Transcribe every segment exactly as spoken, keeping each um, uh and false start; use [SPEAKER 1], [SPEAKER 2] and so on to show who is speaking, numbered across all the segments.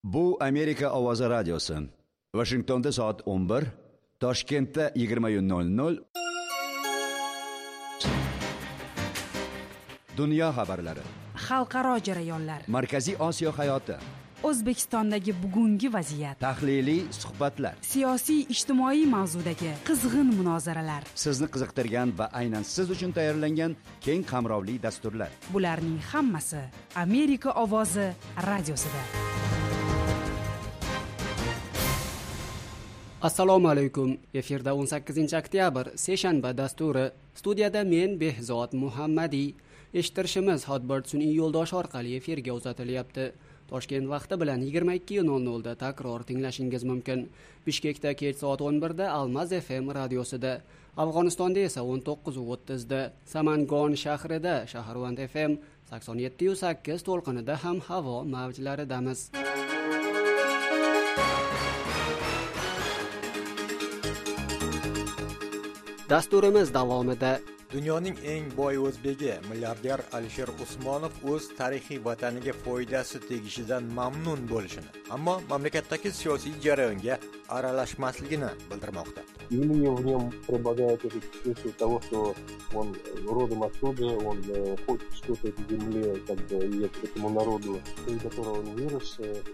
[SPEAKER 1] Bu Amerika ovozi radiosi. Washingtonda soat o'n bir, Toshkentda yigirma nol nol. Dunyo xabarlari.
[SPEAKER 2] Xalqaro jarayonlar.
[SPEAKER 1] Markaziy Osiyo hayoti.
[SPEAKER 2] O'zbekistondagi bugungi vaziyat.
[SPEAKER 1] Tahliliy suhbatlar.
[SPEAKER 2] Siyosiy ijtimoiy mavzudagi qizg'in munozaralar.
[SPEAKER 1] Sizni qiziqtirgan va aynan siz uchun tayyorlangan keng qamrovli dasturlar.
[SPEAKER 2] Bularning hammasi Amerika ovozi radiosida.
[SPEAKER 3] Assalomu alaykum. Efirda o'n sakkizinchi oktyabr seshanba dasturi. Studiyada men Behzod Muhammadiy. Eshittirishimiz Hotbird sun'iy yo'ldosh orqali efirga uzatilyapti. Toshkent vaqti bilan yigirma ikki nol nol da takror tinglashingiz mumkin. Bishkekda kech soat o'n bir da Almaz F M radiosida, Afg'onistonda esa o'n to'qqiz o'ttiz da, Samangon shahrida Shaharvand F M sakson yetti sakkiz to'lqinida ham havo mavjlaridamiz. Dasturimiz davomida
[SPEAKER 4] dunyoning eng boy o'zbegi milliarder Alisher Usmonov o'z tarixiy vataniga foydasi tegishidan mamnun bo'lishini, ammo mamlakatdagi siyosiy jarayonga aralashmasligini bildirmoqda.
[SPEAKER 5] Или в нем преобладает это чувство того, что он родом оттуда, он хочет что-то этой земле, как бы, и этому народу, из которого он вырос.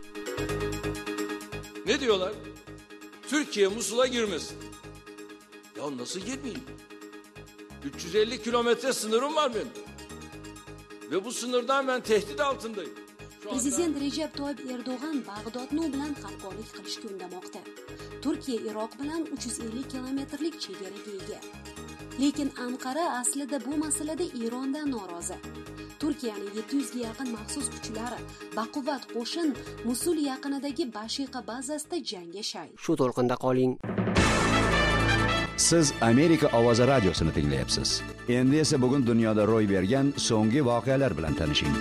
[SPEAKER 6] Ne diyorlar? Türkiye Musul'a girmesin. Ya nasıl girmeyeyim? üç yüz elli kilometre sınırım var benim. Ve bu sınırdan ben tehdit altındayım.
[SPEAKER 7] Prezident Recep Tayyip Erdo'g'an Bag'dodni bilan hamkorlik qilishga undamoqda. Turkiya Iroq bilan uch yuz ellik kilometrlik chegaraga ega. Lekin Anqara aslida bu masalada Erondan norozi. Turkiyaning yetti yuzga yaqin maxsus kuchlari baquvvat qo'shin Musul yaqinidagi Bashiqa bazasida jangga shay.
[SPEAKER 3] Shu to'lqinda qoling.
[SPEAKER 1] Siz Amerika ovozi radiosini tinglayapsiz. Endi esa bugun dunyoda ro'y bergan so'nggi voqealar bilan tanishing.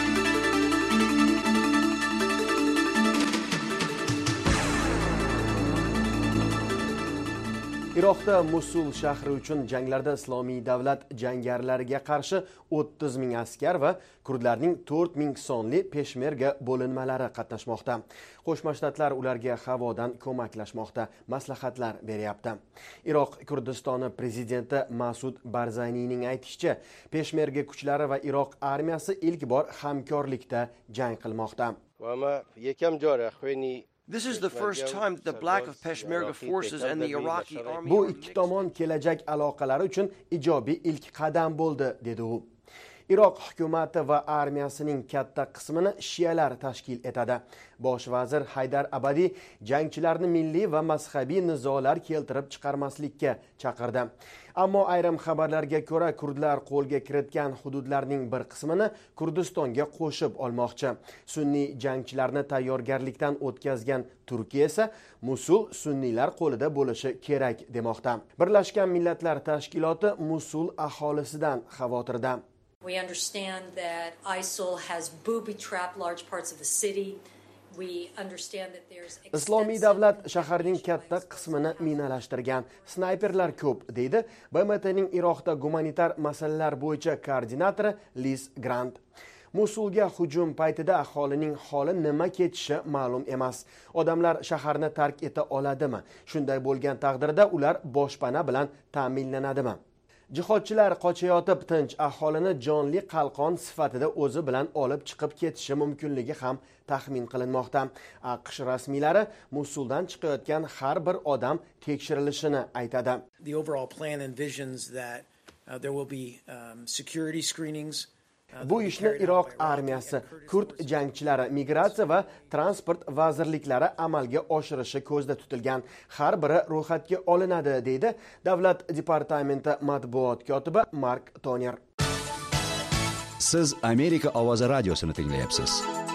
[SPEAKER 8] Iroqda Musul shahri uchun janglarda Islomiy davlat jangarilarga qarshi o'ttiz ming askar va kurdlarning to'rt ming sonli peshmerga bo'linmalari qatnashmoqda. Qo'shma Shtatlar ularga havodan ko'maklashmoqda, maslahatlar beryapti. Iroq Kurdistoni prezidenti Masud Barzaniyning aytishicha, peshmerga kuchlari va Iroq armiyasi ilk bor hamkorlikda jang qilmoqda.
[SPEAKER 9] This is the first time that the Black of Peshmerga forces and the Iraqi army.
[SPEAKER 8] Bu ikki tomon kelajak aloqalari uchun ijobiy ilk qadam bo'ldi, dedi u. Iroq hukumati va armiyasining katta qismini shiyalar tashkil etadi. Bosh vazir Haydar Abadi jangchilarni milliy va mazhabiy nizolar keltirib chiqarmaslikka chaqirdi. Ammo ayrim xabarlarga ko'ra kurdlar qo'lga kiritgan hududlarning bir qismini Kurdistonga qo'shib olmoqchi. Sunniy jangchilarni tayyorgarlikdan o'tkazgan Turkiya esa Musul sunniylar qo'lida bo'lishi kerak demoqda. Birlashgan Millatlar Tashkiloti Musul aholisidan xavotirda.
[SPEAKER 10] We understand that ISIL has booby-trapped large parts of the city. We understand that there's
[SPEAKER 8] Islomiy davlat shaharning katta qismini minalashtirgan. Snayperlar ko'p, deydi B M T'ning Iroqda gumanitar masalalar bo'yicha koordinatori Liz Grant. Musulga hujum paytida aholining holi nima kechishi ma'lum emas. Odamlar shaharni tark eta oladimi? Shunday bo'lgan taqdirda ular boshpana bilan ta'minlanadimi? Jihodchilar qochayotib tinch aholini jonli qalqon sifatida o'zi bilan olib chiqib ketishi mumkinligi ham taxmin qilinmoqda. AQSh rasmiylari Musuldan chiqayotgan har bir odam tekshirilishini aytadi.
[SPEAKER 11] The overall plan envisions that uh, there will be um, security screenings.
[SPEAKER 8] Bu ishni Iroq armiyasi, Kurd jangchilari, migratsiya va transport vazirliklari amalga oshirishi ko'zda tutilgan. Har biri ro'yxatga olinadi, deydi Davlat departamenti matbuot kotibi Mark Toner.
[SPEAKER 1] Siz Amerika ovozi radiosini tinglayapsiz.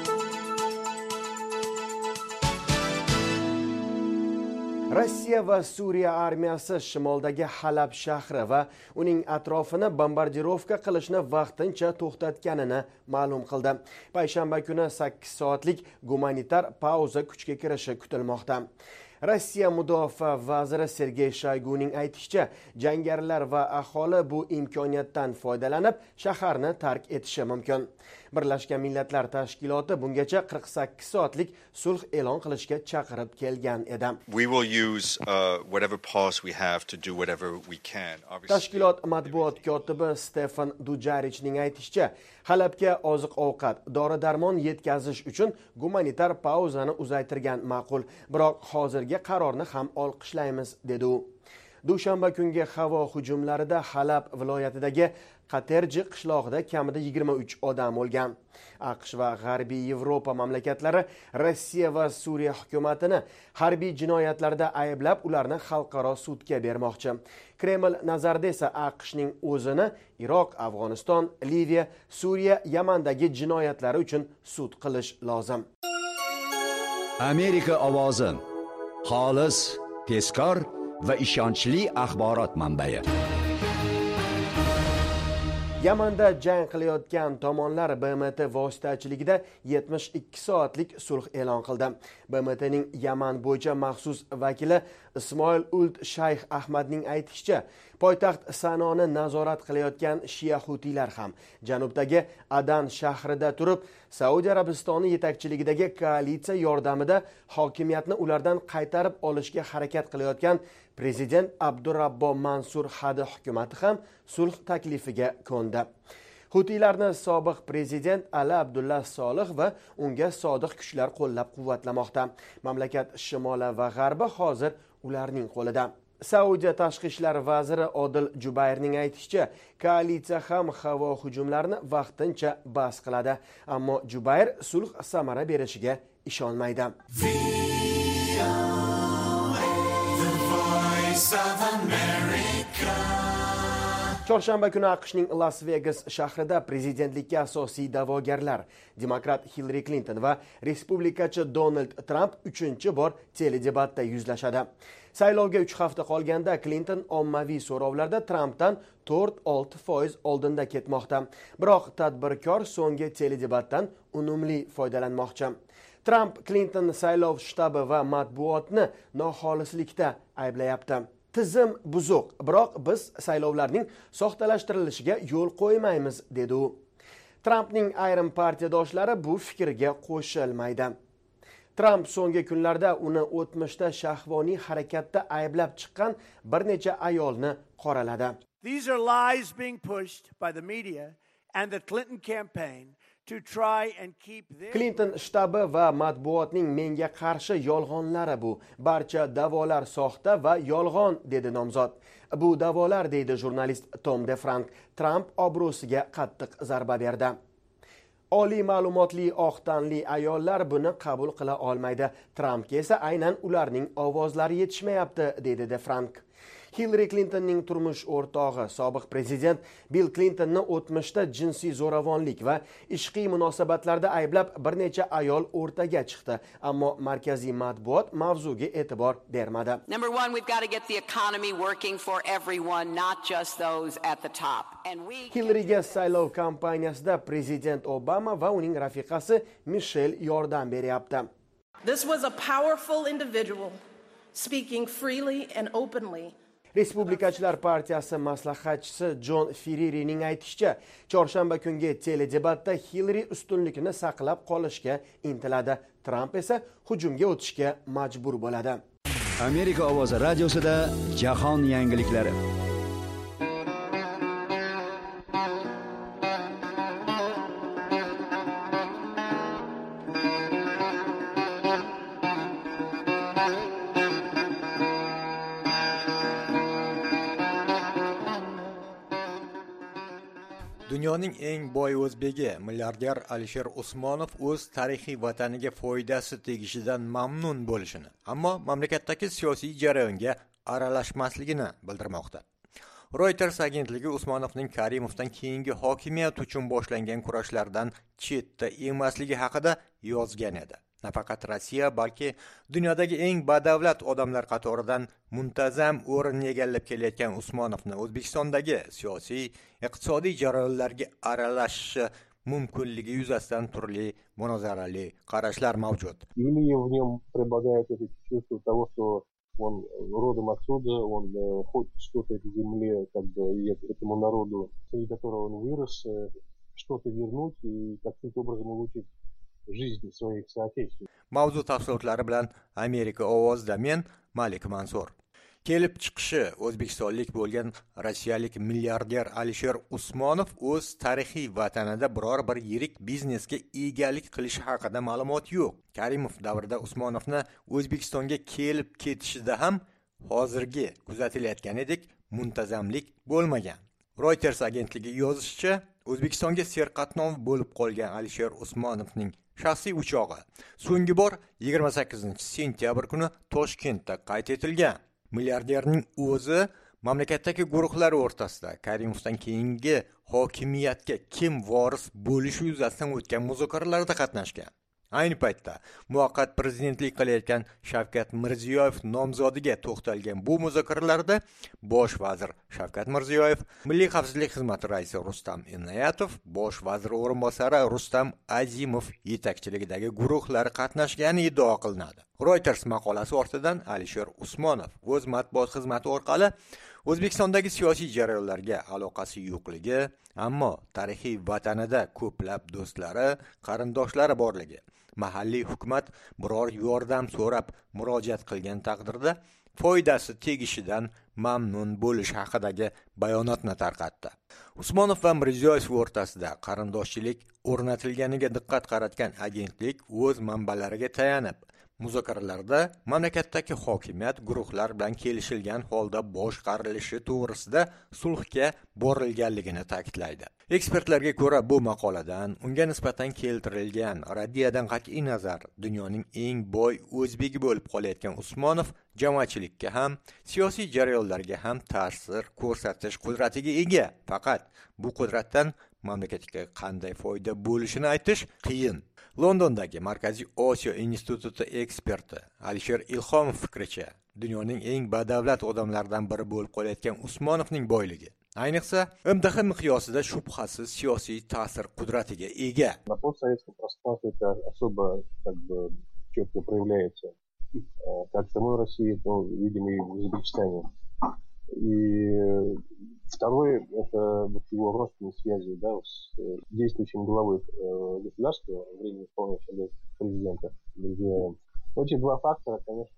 [SPEAKER 8] Rossiya va Suriya armiyasi shimoldagi Halab shahri va uning atrofini bombardirovka qilishni vaqtincha to'xtatganini ma'lum qildi. Payshanba kuni sakkiz soatlik gumanitar pauza kuchga kirishi kutilmoqda. Rossiya mudofaa vaziri Sergey Shoyguning aytishicha, jangarilar va aholi bu imkoniyatdan foydalanib shaharni tark etishi mumkin. Birlashgan Millatlar Tashkiloti bungacha qirq sakkiz soatlik sulh e'lon qilishga chaqirib kelgan edi.
[SPEAKER 12] We will use uh, whatever pause we have to do whatever we can.
[SPEAKER 8] Tashkilot matbuot kotibi Stefan Dujarichning aytishicha, Halabga oziq-ovqat, dori-darmon yetkazish uchun gumanitar pauzani uzaytirgan ma'qul, biroq hozirgi qarorni ham olqishlaymiz, dedi u. Dushanba kungi havo hujumlarida Halab viloyatidagi Qaterji qishlog'ida kamida yigirma uch odam o'lgan. AQSh va G'arbiy Yevropa mamlakatlari Rossiya va Suriya hukumatini harbiy jinoyatlarda ayblab, ularni xalqaro sudga bermoqchi. Kreml nazarida esa AQShning o'zini Iroq, Afg'oniston, Liviya, Suriya, Yamandagi jinoyatlari uchun sud qilish lozim.
[SPEAKER 1] Amerika ovozi. Xolis, tezkor va ishonchli axborot manbai.
[SPEAKER 8] Yamanda jang qilayotgan tomonlar B M T vositachiligida yetmish ikki soatlik sulh e'lon qildi. B M T'ning Yaman bo'yicha maxsus vakili Ismoil Uld Shayx Ahmadning aytishicha, poytaxt Sanoni nazorat qilayotgan Shia Hutilar ham janubdagi Adan shahrida turib, Saudiya Arabistoni yetakchiligidagi koalitsiya yordamida hokimiyatni ulardan qaytarib olishga harakat qilayotgan Prezident Abdurrabbo Mansur Hadi hukumati ham sulh taklifiga ko'ndi. Hutilarni sobiq prezident Ali Abdullah Solih va unga sodiq kuchlar qo'llab-quvvatlamoqda. Mamlakat shimoli va g'arbi hozir ularning qo'lida. Saudiya tashqi ishlar vaziri Odil Jubayrning aytishicha, koalitsiya ham havo hujumlarini vaqtincha bas qiladi, ammo Jubayr sulh samara berishiga ishonmaydi. Chorshanba kuni AQShning Las Vegas shahrida prezidentlikka asosiy da'vogarlar demokrat Hillary Clinton va respublikachi Donald Trump uchinchi bor teledebatda yuzlashadi. Saylovga uch hafta qolganda Clinton ommaviy so'rovlarda Trumpdan to'rt olti foiz oldinda ketmoqda. Biroq tadbirkor so'nggi teledebatdan unumli foydalanmoqchi. Trump Clinton saylov shtabi va matbuotni noxolislikda ayblayapti. Tizim buzuq, biroq biz saylovlarning soxtalashtirilishiga yo'l qo'ymaymiz, dedi u. Trumpning ayrim partiyadoshlari bu fikrga qo'shilmaydi. Trump so'nggi kunlarda uni o'tmishda shahvoniy harakatda ayblab chiqqan bir necha ayolni qoraladi.
[SPEAKER 13] These are lies being pushed by the media and the Clinton campaign to try and keep their...
[SPEAKER 8] Clinton shtabi va matbuotning menga qarshi yolg'onlari bu. Barcha da'volar soxta va yolg'on, dedi nomzod. Bu da'volar, deydi jurnalist Tom DeFrank, Trump obro'siga qattiq zarba berdi. Oliy ma'lumotli oq tanli ayollar buni qabul qila olmaydi. Trumpga esa aynan ularning ovozlari yetishmayapti, dedi DeFrank. Hillary Clintonning turmush o'rtog'i, sobiq prezident Bill Clintonni o'tmishda jinsiy zo'ravonlik va ishqiy munosabatlarda ayblab bir necha ayol o'rtaga chiqdi, ammo markaziy matbuot mavzuga e'tibor bermadi.
[SPEAKER 14] Number one, we've got to get the economy working for everyone, not just those at the top. And we
[SPEAKER 8] Hillaryga saylov kampaniyasida prezident Obama va uning rafiqasi Michelle yordam beryapti.
[SPEAKER 15] This was a powerful individual speaking freely and openly.
[SPEAKER 8] Respublikachilar partiyasi maslahatchisi John Ferrerining aytishicha, chorshanba kungi teledebatda Hillary ustunlikni saqlab qolishga intiladi. Trump esa hujumga o'tishga majbur bo'ladi.
[SPEAKER 1] Amerika ovozi radiosida jahon yangiliklari.
[SPEAKER 4] Dunyoning eng boy o'zbegi milliarder Alisher Usmonov o'z tarixiy vataniga foydasi tegishidan mamnun bo'lishini, ammo mamlakatdagi siyosiy jarayonga aralashmasligini bildirmoqda. Reuters agentligi Usmonovning Karimovdan keyingi hokimiyat uchun boshlangan kurashlardan chetda emasligi haqida yozgan edi. Nafaqat Rossiya, balki dunyodagi eng badavlat odamlar qatoridan muntazam o'rin egallab kelayotgan Usmonovni O'zbekistondagi siyosiy, iqtisodiy jarayonlarga aralashishi mumkinligi yuzasidan turli munozarali qarashlar mavjud.
[SPEAKER 5] Или в нем преобладает это чувство того, что он родом отсюда, он хочет что-то этой земле, как бы, и этому народу, среди которого он вырос, что-то вернуть и каким-то образом улучшить жизнь своих соотечественников.
[SPEAKER 4] Mavzu tafsilotlari bilan Amerika ovozida men Malik Mansur. Kelib chiqishi o'zbekistonlik bo'lgan rossiyalik milliarder Alisher Usmonov o'z tarixiy vatanida biror bir yirik biznesga egalik qilishi haqida ma'lumot yo'q. Karimov davrida Usmonovni O'zbekistonga kelib ketishida ham hozirgi kuzatilayotganidek muntazamlik bo'lmagan. Reuters agentligi yozishicha, O'zbekistonga serqatnov bo'lib qolgan Alisher Usmonovning shaxsiy uchog'i so'nggi bor yigirma sakkizinchi sentyabr kuni Toshkentda qayd etilgan. Milliarderning o'zi mamlakatdagi guruhlar o'rtasida Karimovdan keyingi hokimiyatga kim voris bo'lishi yuzasidan o'tgan muzokaralarda qatnashgan. Ayni paytda muvaqqat prezidentlik qilayotgan Shavkat Mirziyoyev nomzodiga to'xtalgan bu muzokaralarda bosh vazir Shavkat Mirziyoyev, Milliy xavfsizlik xizmati raisi Rustam Inoyatov, bosh vazir o'rinbosari Rustam Azimov yetakchiligidagi guruhlar qatnashgani iddao qilinadi. Reuters maqolasi ortidan Alisher Usmonov o'z matbuot xizmati orqali O'zbekistondagi siyosiy jarayonlarga aloqasi yo'qligi, ammo tarixiy vatanida ko'plab do'stlari, qarindoshlari borligi, mahalliy hukumat biror yordam so'rab murojaat qilgan taqdirda foydasi tegishidan mamnun bo'lish haqidagi bayonotni tarqatdi. Usmonov va Mirziyoyev o'rtasida qarindoshchilik o'rnatilganiga diqqat qaratgan agentlik o'z manbalariga tayanib, muzokaralarda mamlakatdagi hokimiyat guruhlar bilan kelishilgan holda boshqarilishi to'g'risida sulhga borilganligini ta'kidlaydi. Ekspertlarga ko'ra, bu maqoladan unga nisbatan keltirilgan raddiyadan qat'iy nazar dunyoning eng boy o'zbegi bo'lib qolayotgan Usmonov jamoatchilikka ham, siyosiy jarayonlarga ham ta'sir ko'rsatish qudratiga ega. Faqat bu qudratdan mamlakatga qanday foyda bo'lishini aytish qiyin. Londondagi Markaziy Osiyo instituti eksperti Alisher Ilhomov fikricha, dunyoning eng badavlat odamlaridan biri bo'lib qolayotgan Usmonovning boyligi, ayniqsa M D H miqyosida shubhasiz siyosiy ta'sir qudratiga ega.
[SPEAKER 5] На постсоветском пространстве это особо как бы четко проявляется, как в самой России, то, видимо, и в Узбекистане. И второе, это вот его родственные связи, да, с действующим главой государства, временно исполняющим президента Бердяевым. Эти два фактора, конечно,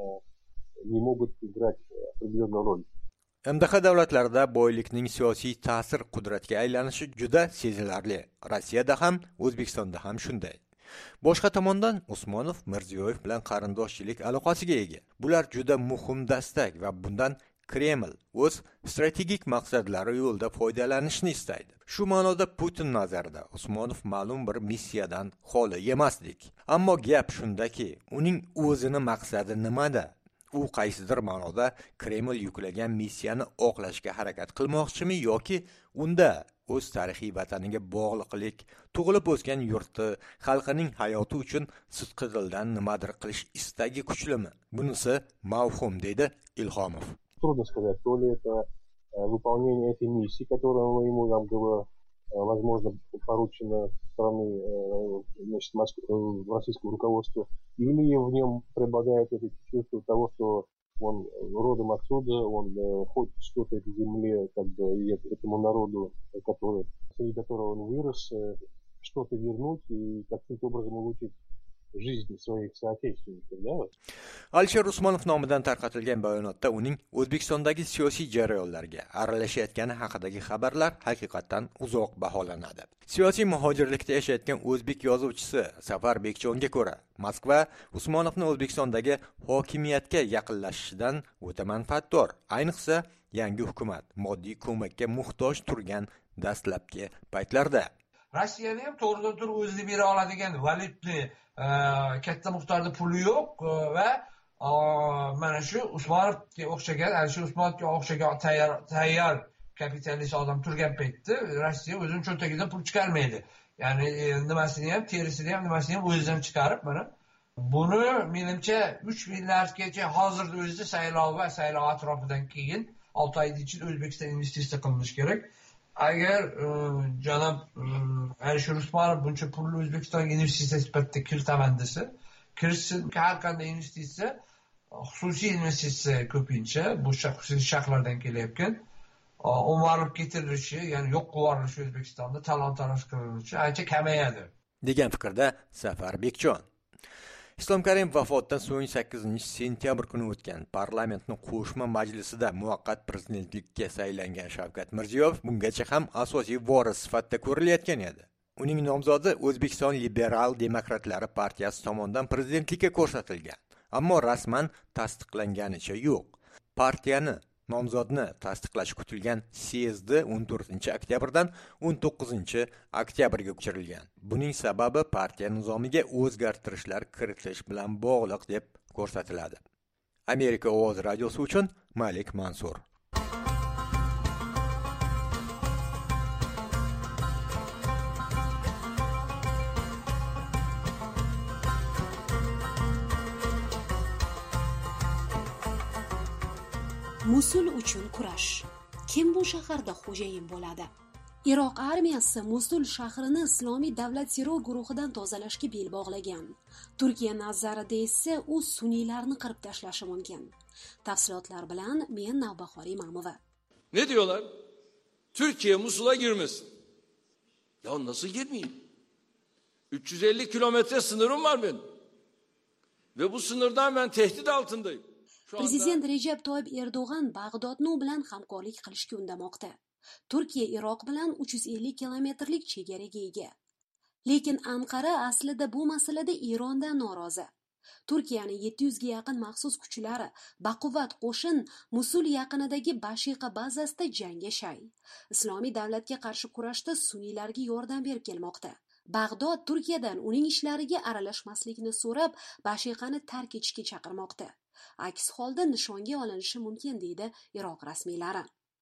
[SPEAKER 5] не могут играть определенную роль.
[SPEAKER 4] M D H davlatlarida boylikning siyosiy ta'sir qudratiga aylanishi juda sezilarli. Rossiyada ham, O'zbekistonda ham shunday. Boshqa tomondan Usmonov Mirziyoyev bilan qarindoshchilik aloqasiga ega. Bular juda muhim dastak va bundan Kreml o'z strategik maqsadlari yo'lida foydalanishni istaydi. Shu ma'noda Putin nazarida Usmonov ma'lum bir missiyadan xoli emasdik. Ammo gap shundaki, uning o'zini maqsadi nimada? U qaysidir ma'noda Kreml yuklagan missiyani oqlashga harakat qilmoqchimi yoki unda o'z tarixiy vataniga bog'liqlik, tug'ilib o'sgan yurti, xalqining hayoti uchun sidqi dildan nimadir qilish istagi kuchlimi? Bunisi mavhum, deydi Ilhomov.
[SPEAKER 5] Трудно сказать, то ли это выполнение этой миссии, которая ему там было, возможно, поручено со стороны, значит, российского руководства, или в нем преобладает это чувство того, что он родом отсюда, он хочет что-то этой земле, как бы, и этому народу, который, среди которого он вырос, что-то вернуть и каким-то образом улучшить жизнь своих соотечественников, да?
[SPEAKER 4] Alisher Usmonov nomidan tarqatilgan bayonotda uning O'zbekistondagi siyosiy jarayonlarga aralashayotgani haqidagi xabarlar haqiqatan uzoq baholanadi. Siyosiy muhojirlikda yashayotgan o'zbek yozuvchisi Safar Bekjonga ko'ra, Moskva Usmonovni O'zbekistondagi hokimiyatga yaqinlashishidan o'ta manfaatdor. Ayniqsa, yangi hukumat moddiy ko'makka muhtoj turgan dastlabki paytlarda.
[SPEAKER 6] Rossiyada ham to'g'ridan to'g'ri o'zini bera oladigan valyutni katta miqdorda puli yo'q va mana shu Usmonovga o'xshagan, Alisher Usmonovga o'xshagan tayyor tayyor kapitalist odam turgan paytda Rossiya o'zining cho'ntagidan pul chiqarmaydi. Ya'ni nimasini ham, terisini ham, nimasini ham o'zidan chiqarib, mana buni menimcha uch milliardgacha hozirda o'zida saylov va saylov atrofidan keyin olti oy ichida O'zbekiston investitsiya qilinishi kerak. Agar janob Alisher Usmonov buncha pulni O'zbekistonga investitsiya sifatida kiritaman desa, kirishsin, har qanday investitsiya, xususiy investitsiya ko'pincha bu xususiy shaxslardan kelayotgan,
[SPEAKER 16] o'marib ketirilishi, ya'ni yo'q qilinilishi O'zbekistonda talon-taroj qilinishi ancha kamayadi
[SPEAKER 4] degan fikrda Safar Bekjon. Islom Karimov vafotidan so'ng sakkizinchi sentyabr kuni o'tgan parlamentning qo'shma majlisida muvaqqat prezidentlikka saylangan Shavkat Mirziyoyev bungacha ham asosiy voris sifatida ko'rilayotgan edi. Uning nomzodi O'zbekiston Liberal Demokratlari partiyasi tomonidan prezidentlikka ko'rsatilgan, ammo rasman tasdiqlanganicha yo'q. Partiyani nomzodni tasdiqlash kutilgan syezdi o'n to'rtinchi oktyabrdan o'n to'qqizinchi oktyabrga ko'chirilgan. Buning sababi partiya nizomiga o'zgartirishlar kiritish bilan bog'liq deb ko'rsatiladi. Amerika Ovozi radiosi uchun Malik Mansur.
[SPEAKER 7] Musul uchun kurash. Kim bu shaharda xo'jayin bo'ladi? Iroq armiyasi Musul shahrini Islomiy davlat terror guruhidan tozalashga bel bog'lagan. Turkiya nazarida esa u suniylarni qirib tashlashi mumkin. Tafsilotlar bilan men Navbahor Imamova.
[SPEAKER 6] Ne diyorlar? Türkiye Musul'a girmesin. Ya nasıl girmeyeyim? üç yüz elli kilometre sınırım var benim. Ve bu sınırdan ben tehdit altındayım.
[SPEAKER 7] Prezident Recep Tayyip Erdo'g'an Bag'dodni u bilan hamkorlik qilishga undamoqda. Turkiya Iroq bilan uch yuz ellik kilometrlik chegaraga ega. Lekin Anqara aslida bu masalada Erondan norozi. Turkiyaning yetti yuz ga yaqin maxsus kuchlari baquvvat qo'shin Musul yaqinidagi Bashiqa bazasida jangga shay. Islomiy davlatga qarshi kurashda suniylarga yordam berib kelmoqda. Bag'dod Turkiyadan uning ishlariga aralashmaslikni so'rab, Bashiqani tark etishga chaqirmoqda. Aks holda nishonga olinishi mumkin deydi Iroq rasmiylari.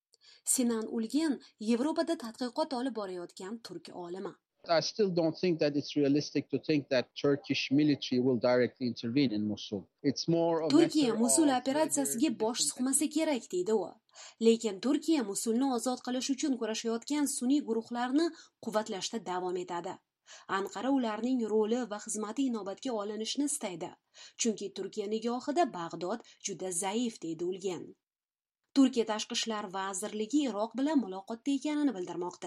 [SPEAKER 7] Sinan Ulgen Yevropada tadqiqot olib borayotgan turk olimi.
[SPEAKER 17] I still don't think that it's realistic to think that Turkish military will directly intervene in Mosul. It's more a
[SPEAKER 7] Turkiya Musul operatsiyasiga bosh suqmasa kerak deydi u. Lekin Turkiya Musulni ozod qilish uchun kurashayotgan sunniy guruhlarni quvvatlashda davom etadi. Anqara ularning roli va xizmati inobatga olinishini istaydi. Chunki Turkiya nigohida Bag'dod juda zaif deydi Ulgen. Turkiya Tashqi ishlar vazirligi Iroq bilan muloqotda ekanini bildirmoqda.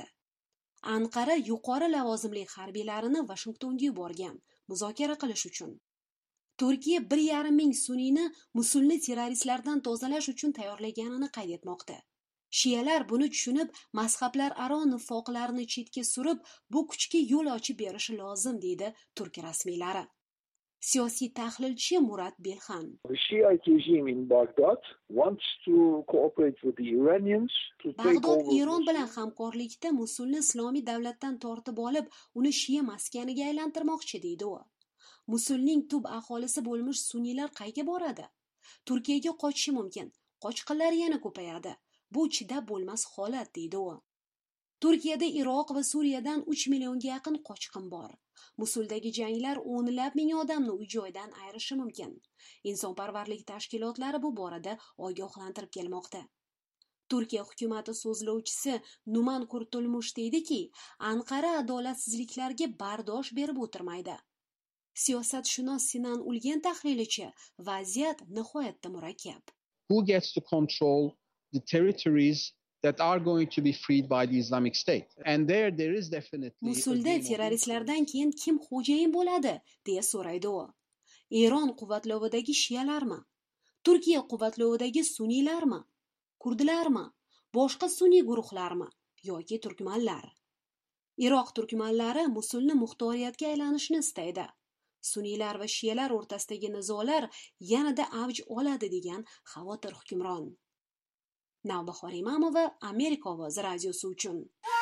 [SPEAKER 7] Anqara yuqori lavozimli harbiylarini Vashingtonga yuborgan muzokara qilish uchun. Turkiya bir yarim ming sunniyni Musulni terroristlardan tozalash uchun tayyorlaganini qayd etmoqda. Shiyalar buni tushunib, mazhablar aro nifoqlarni chetga surib, bu kuchga yo'l ochib berishi lozim deydi turk rasmiylari. Siyosiy tahlilchi Murat Belxan.
[SPEAKER 18] The Shiite regime in Baghdad wants to cooperate with the Iranians to take
[SPEAKER 7] Bag'dod
[SPEAKER 18] over.
[SPEAKER 7] Eron bilan hamkorlikda Musulni islomiy davlatdan tortib olib, uni Shiya maskaniga aylantirmoqchi deydi u. Musulning tub aholisi bo'lmish sunniylar qayga boradi? Turkiyaga qochishi mumkin. Qochqinlar yana ko'payadi. Bu chidab bo'lmas holat deydi u. Turkiyada Iroq va Suriyadan uch millionga yaqin qochqin bor. Musuldagi janglar o'nlab ming odamni uy-joydan ayirishi mumkin. Insonparvarlik tashkilotlari bu borada ogohlantirib kelmoqda. Turkiya hukumati so'zlovchisi Numan Kurtulmush deydiki, Anqara adolatsizliklarga bardosh berib o'tirmaydi. Siyosatshunos Sinan Ulgen tahlilichi, vaziyat nihoyatda murakkab.
[SPEAKER 17] Who gets to control the territories that are going to be freed by the Islamic State? And there there is definitely
[SPEAKER 7] Musulda terroristlardan keyin kim xo'jayin bo'ladi deya so'raydi u. Eron quvvatlovidagi shiyalarmi? Turkiya quvvatlovidagi sunniylarmi? Kurdlarmi? Boshqa sunniy guruhlarmi yoki turkmanlar? Iroq turkmanlari Musulni muxtoriyatga aylanishni istaydi. Sunniylar va shiyalar o'rtasidagi nizolar yanada avj oladi degan xavotir hukmron. Navbahor Imamova, Amerika Ovozi radiosi uchun.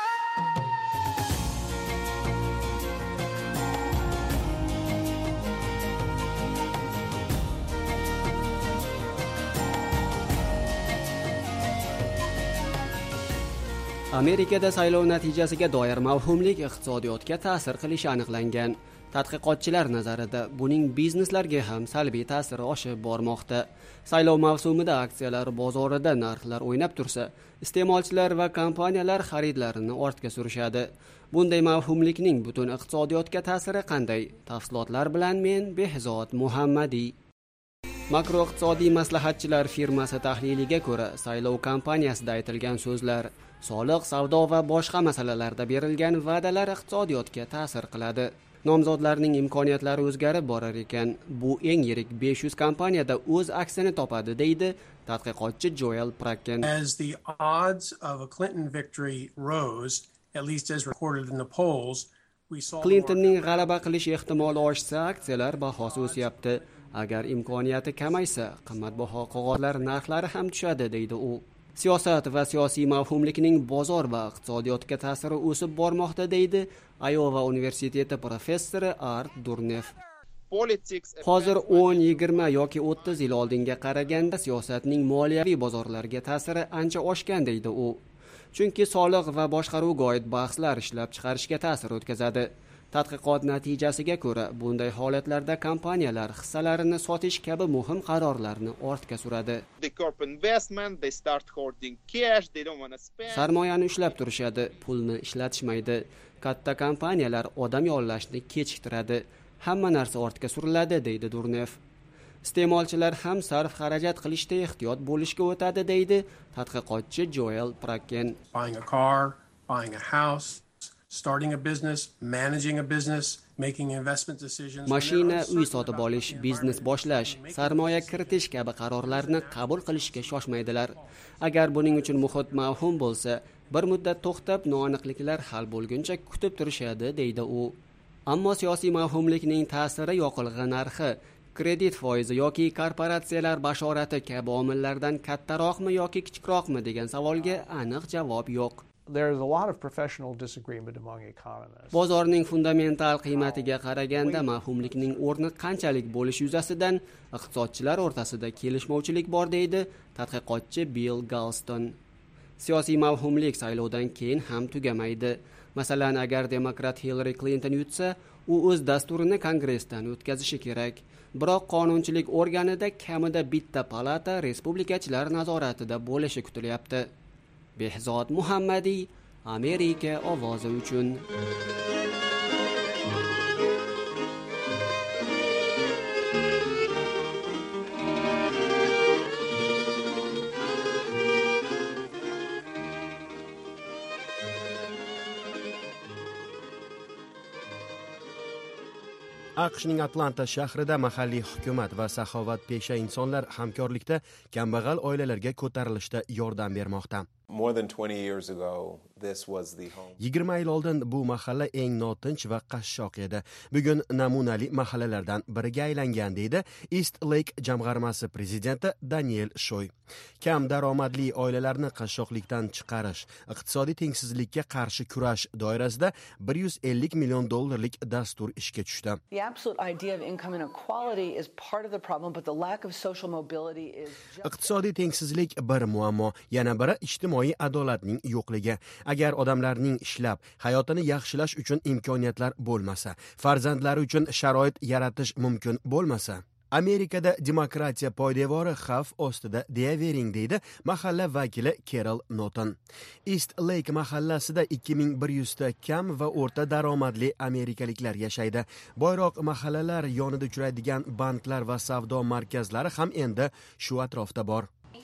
[SPEAKER 3] Amerikada saylov natijasiga doir mavhumlik iqtisodiyotga ta'sir qilishi aniqlangan. Tadqiqotchilar nazarida buning bizneslarga ham salbiy ta'siri oshib bormoqda. Saylov mavsumida aksiyalar bozorida narxlar o'ynab tursa, iste'molchilar va kompaniyalar xaridlarini ortga surishadi. Bunday mavhumlikning butun iqtisodiyotga ta'siri qanday? Tafsilotlar bilan men Behzod Muhammadiy. Makroiqtisodiy maslahatchilar firmasi tahliliga ko'ra, saylov kampaniyasida aytilgan so'zlar, soliq, savdo va boshqa masalalarda berilgan va'dalar iqtisodiyotga ta'sir qiladi. Nomzodlarning imkoniyatlari o'zgarib borar ekan, bu eng yirik besh yuz kompaniyada o'z aksini topadi, deydi tadqiqotchi Joel Prakken.
[SPEAKER 19] As the odds of a Clinton victory rose, at least as recorded in the polls, we saw
[SPEAKER 3] Clintonning g'alaba qilish ehtimoli oshsa, aksiyalar bahosi o'syapti. Agar imkoniyati kamaysa, qimmatbaho qog'ozlar narxlari ham tushadi, deydi u. Siyosat va siyosiy mavhumlikning bozor va iqtisodiyotga ta'siri o'sib bormoqda, deydi Iowa universiteti professori Art Durnev. Hozir o'n, yigirma yoki o'ttiz yil oldinga qaraganda siyosatning moliyaviy bozorlarga ta'siri ancha oshgan, deydi u. Chunki soliq va boshqaruvga oid bahslar ishlab chiqarishga ta'sir o'tkazadi. Tadqiqot natijasiga ko'ra, bunday holatlarda kompaniyalar hissalarini sotish kabi muhim qarorlarni ortga suradi. Sarmoyani ushlab turishadi, pulni ishlatishmaydi. Katta kompaniyalar odam yollashni kechiktiradi. Hamma narsa ortga suriladi, deydi Durnev. Iste'molchilar ham sarf xarajat qilishda ehtiyot bo'lishga o'tadi, deydi tadqiqotchi Joel Prakken.
[SPEAKER 19] Buying a car, buying a house, starting a business, managing a business, making investment decisions.
[SPEAKER 3] Mashina, uy sotib olish, biznes boshlash, sarmoya kiritish kabi qarorlarni qabul qilishga shoshmaydilar. Agar buning uchun muhit mavhum bo'lsa, bir muddat to'xtab, noaniqliklar hal bo'lguncha kutib turishadi, deydi u. Ammo siyosiy mavhumlikning ta'siri yoqilg'i narxi, kredit foizi yoki korporatsiyalar bashorati kabi omillardan kattaroqmi yoki kichikroqmi degan savolga aniq javob yo'q.
[SPEAKER 20] There is a lot of professional disagreement among economists.
[SPEAKER 3] Bozorning fundamental qiymatiga qaraganda mavhumlikning o'rni qanchalik bo'lishi yuzasidan iqtisodchilar o'rtasida kelishmovchilik bor, deydi tadqiqotchi Bill Galston. Siyosiy mavhumlik saylovdan keyin ham tugamaydi. Masalan, agar demokrat Hillary Clinton yutsa, u o'z dasturini kongressdan o'tkazishi kerak. Biroq qonunchilik organida kamida bitta palata respublikachilar nazoratida bo'lishi kutilyapti. Behzod Muhammadiy, Amerika ovozi uchun.
[SPEAKER 8] AQShning Atlanta shahrida mahalliy hukumat va saxovatpesha insonlar hamkorlikda kambag'al oilalarga ko'tarilishda yordam bermoqda.
[SPEAKER 21] More than twenty years ago, this was the home.
[SPEAKER 8] yigirma yil oldin bu mahalla eng notinch va qashshoq edi. Bugun namunali mahallalardan biriga aylangan, deydi East Lake jamg'armasi prezidenti Daniel Shoy. Kam daromadli oilalarni qashshoqlikdan chiqarish, iqtisodiy tengsizlikka qarshi kurash doirasida bir yuz ellik million dollarlik dastur ishga tushdi.
[SPEAKER 22] The absolute idea of income inequality is part of the problem, but the lack of social mobility is just...
[SPEAKER 8] Iqtisodiy tengsizlik bir muammo, yana biri ijtimoiy adolatning yo'qligi. Agar odamlarning ishlab, hayotini yaxshilash uchun imkoniyatlar bo'lmasa, farzandlari uchun sharoit yaratish mumkin bo'lmasa, Amerikada demokratiya poydevori xavf ostida deyavering, deydi mahalla vakili Carol Norton. East Lake mahallasida ikki ming bir yuz ta kam va o'rta daromadli amerikaliklar yashaydi. Boyroq mahallalar yonida uchraydigan banklar va savdo markazlari ham endi shu atrofda bor.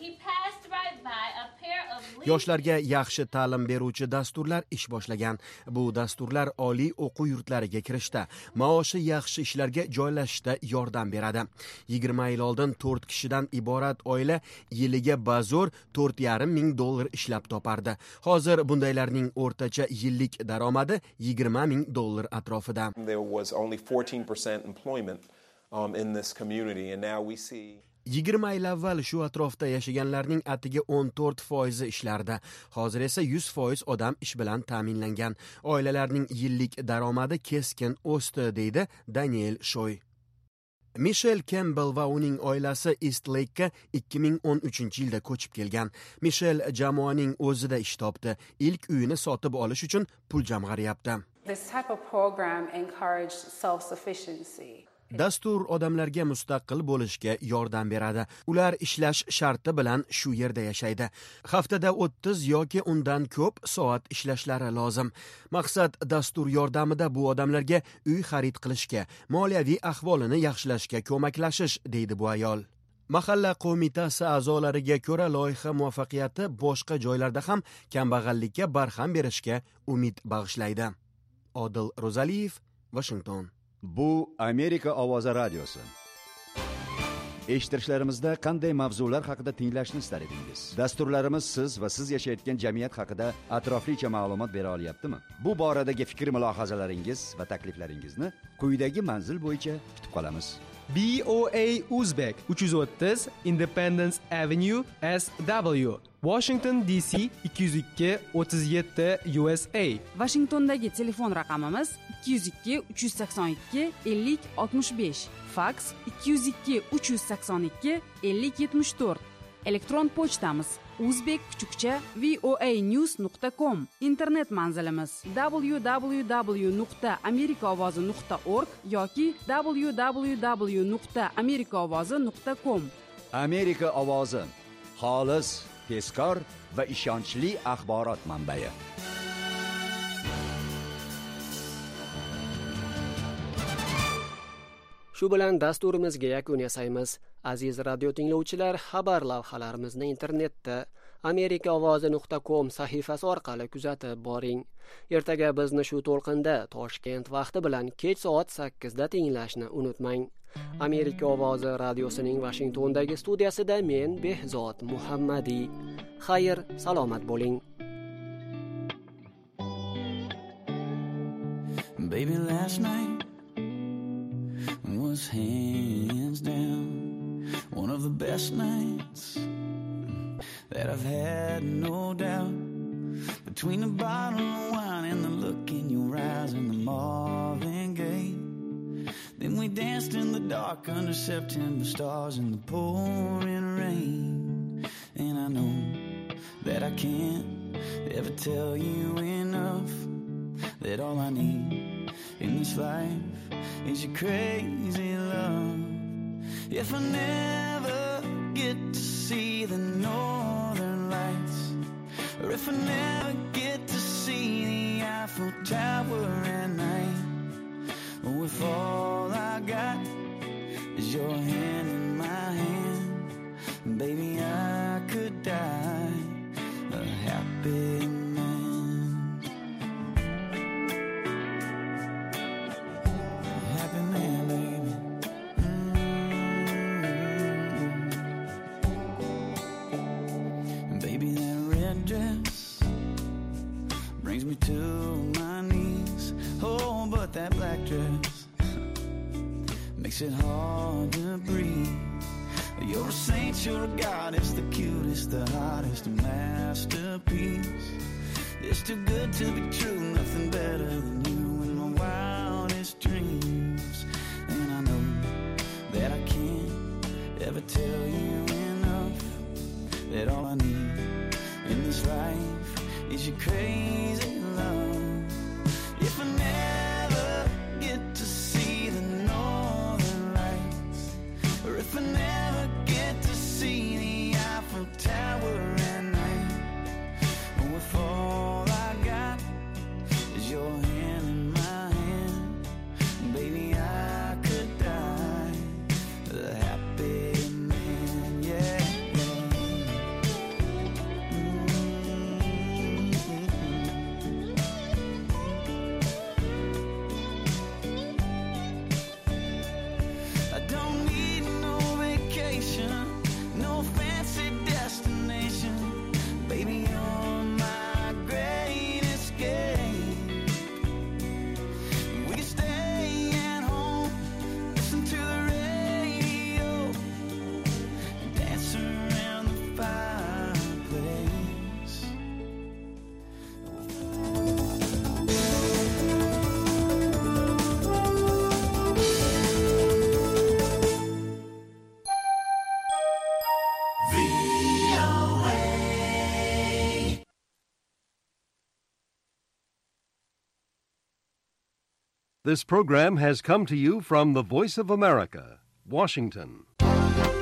[SPEAKER 8] Yoshlarga yaxshi ta'lim beruvchi dasturlar ish boshlagan. Bu dasturlar oliy o'quv yurtlariga kirishda, maoshi yaxshi ishlarga joylashishda yordam beradi. yigirma yil oldin to'rt kishidan iborat oila yiliga bazo'r to'rt yarim ming dollar ishlab topardi. Hozir bundaylarning o'rtacha yillik daromadi yigirma ming dollar atrofida.
[SPEAKER 21] There was only fourteen percent employment um, in this community, and now we see
[SPEAKER 8] yigirma yil avval shu atrofda yashaganlarning atigi o'n to'rt foizi ishlardi. Hozir esa yuz foiz odam ish bilan ta'minlangan. Oilalarning yillik daromadi keskin o'sdi, deydi Daniel Shoy. Michelle Campbell va uning oilasi East Lake'ga ikki ming o'n uchinchi yilda ko'chib kelgan. Michelle jamoaning o'zida ish topdi. Ilk uyini sotib olish uchun pul jamg'aryapti.
[SPEAKER 23] This type of program encouraged self-sufficiency.
[SPEAKER 8] Dastur odamlarga mustaqil bo'lishga yordam beradi. Ular ishlash sharti bilan shu yerda yashaydi. Haftada o'ttiz yoki undan ko'p soat ishlashlari lozim. Maqsad dastur yordamida bu odamlarga uy xarid qilishga, moliyaviy ahvolini yaxshilashga ko'maklashish, deydi bu ayol. Mahalla qo'mitasi a'zolariga ko'ra loyiha muvaffaqiyati boshqa joylarda ham kambag'allikka barham berishga umid bag'ishlaydi. Odil Ro'zaliyev, Washington.
[SPEAKER 1] Bu Amerika ovozi radiosi. Eshittirishlarimizda qanday mavzular haqida tinglashni istar edingiz? Dasturlarimiz siz va siz yashayotgan jamiyat haqida atroflicha ma'lumot bera olyaptimi? Bu boradagi fikr-mulohazalaringiz va takliflaringizni quyidagi manzil bo'yicha kutib qolamiz.
[SPEAKER 2] B O A Uzbek uch yuz o'ttiz Independence Avenue S W Washington D C ikki yuz ikki o'ttiz yetti U S A.
[SPEAKER 9] Washingtondagi telefon raqamimiz ikki yuz ikki uch yuz sakson ikki ellik oltmish besh. Faks ikki yuz ikki uch yuz sakson ikki ellik yetmish to'rt. Elektron pochtamiz uzbek kuchukcha voanews nuqta com. Internet manzilimiz w w w nuqta amerikaovozi nuqta org yoki w w w nuqta amerikaovozi nuqta com.
[SPEAKER 1] Amerika ovozi, xolis, tezkor va ishonchli axborot manbai.
[SPEAKER 3] Shu bilan dasturimizga yakun yasaymiz. Aziz radio tinglovchilar, xabar lavhalarimizni internetda amerika ovozi nuqta com sahifasi orqali kuzatib boring. Ertaga bizni shu to'lqinda Toshkent vaqti bilan kech soat sakkizda tinglashni unutmang. Amerika ovozi radiosining Washingtondagi studiyasida men Behzod Muhammadiy. Xayr, salomat bo'ling.
[SPEAKER 10] Baby, last night was hands down one of the best nights that I've had, no doubt. Between the bottle of wine and the look in your eyes and the Marvin Gaye, then we danced in the dark under September stars in the pouring rain. And I know that I can't ever tell you enough that all I need in this life is your crazy love. If I never get to see the northern lights, or if I never get to see the Eiffel Tower at night, or if all I got is your hand in my hand, baby, I could die a happy man. A happy man, baby. Mm-hmm. Baby, that red dress brings me to my knees. Oh, but that black dress makes it hard to breathe. You're a saint, you're a goddess, the cutest, the hottest, a masterpiece. It's too good to be true, nothing better than you in my wildest dreams. And I know that I can't ever tell you enough that all I need in this life is your crazy love. If I never get to see the northern lights, or if I never get to see the Eiffel Tower at night, or if all I got is your hand in my hand, baby, I could die a happy man, yeah, yeah. I don't need no vacation, no fancy destination, baby, you're my great escape. We can stay at home, listen to the radio, dance around the fireplace.
[SPEAKER 24] This program has come to you from the Voice of America, Washington.